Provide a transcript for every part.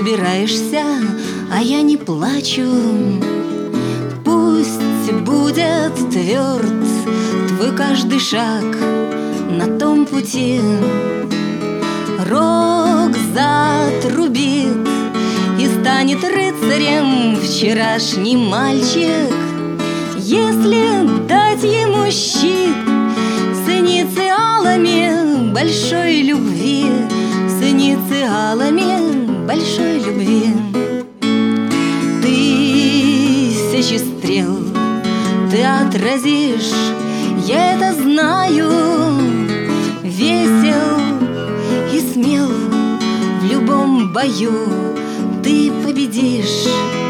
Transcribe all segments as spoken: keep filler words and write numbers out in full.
собираешься, а я не плачу. Пусть будет тверд твой каждый шаг на том пути. Рог затрубит, и станет рыцарем вчерашний мальчик. Если дать ему щит с инициалами большой любви, с инициалами большой любви. Тысячи стрел ты отразишь, я это знаю. Весел и смел в любом бою ты победишь.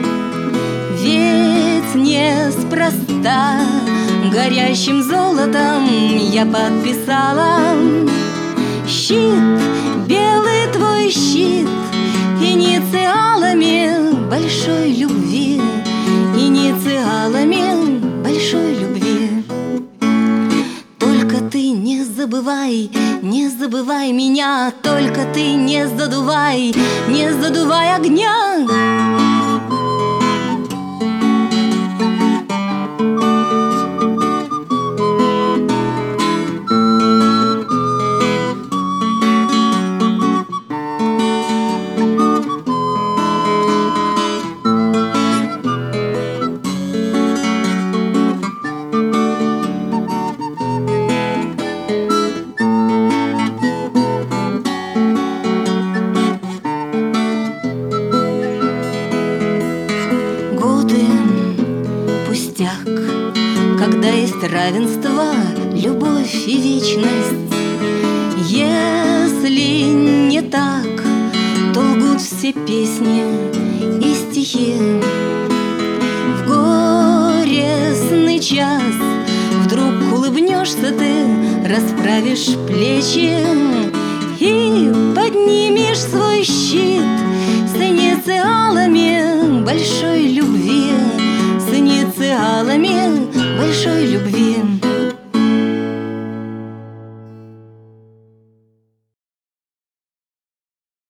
Ведь неспроста горящим золотом я подписала щит, белый твой щит, инициалами большой любви, инициалами большой любви. Только ты не забывай, не забывай меня, только ты не задувай, не задувай огня. Когда есть равенство, любовь и вечность. Если не так, то лгут все песни и стихи. В горестный час вдруг улыбнешься ты, расправишь плечи и поднимешь свой щит с инициалами большой любви.